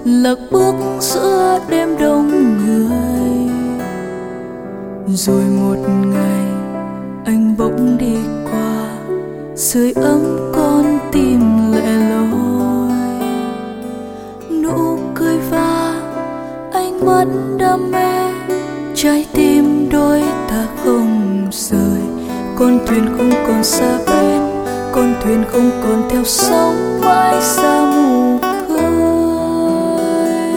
lạc bước giữa đêm đông người. Rồi một ngày anh bỗng đi qua, sưởi ấm con tim lẻ loi. Nụ cười và ánh mắt đam mê, trái tim đôi ta không rời. Con thuyền không còn xa bên, con thuyền không còn theo sóng mãi xa mù khơi.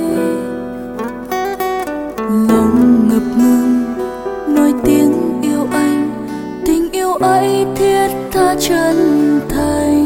Lòng ngập ngừng nói tiếng yêu anh, tình yêu ấy thiết tha chân thành.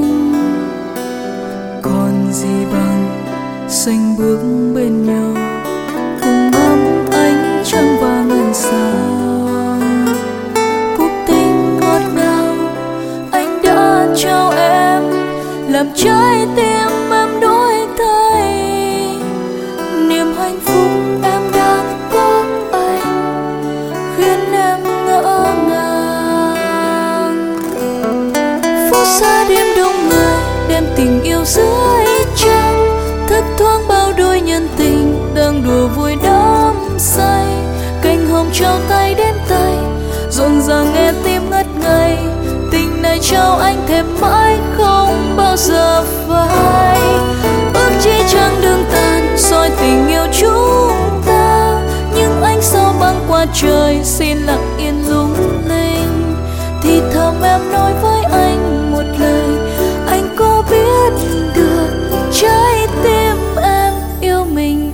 Còn gì bằng xanh bước bên nhau, cùng ngắm ánh trăng và ngân sao. Cuộc tình ngọt ngào anh đã trao em, làm trái tim em đổi thay. Niềm hạnh phúc em đang có anh khiến em ngỡ ngàng. Phố xa đêm đông người, đem tình yêu dưới trăng, thấp thoáng bao đôi nhân tình đang đùa vui đắm say. Cành hồng trao tay đến tay, rộn ràng nghe tim ngất ngây. Tình này trao anh thèm mãi không bao giờ phai. Ước chi chẳng đường tàn soi tình yêu chúng ta, nhưng ánh sao băng qua trời xin lặng yên lung linh. Thì thầm em nói với anh một lời, anh có biết được trái tim em yêu mình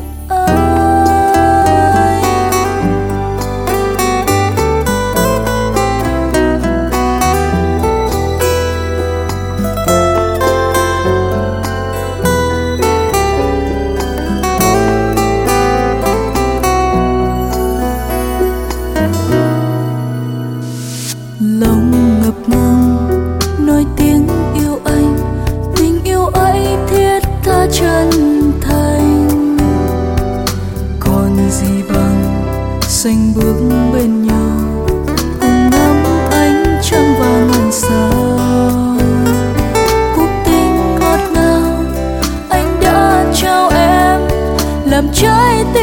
ai? Lòng ngập ngừng nói tiếng yêu anh, tình yêu ấy thiết tha chân thành. Còn gì bằng xanh bước bên nhau, cùng ngắm ánh trăng và ngân sao. Cuộc tình ngọt ngào anh đã trao em, làm trái tim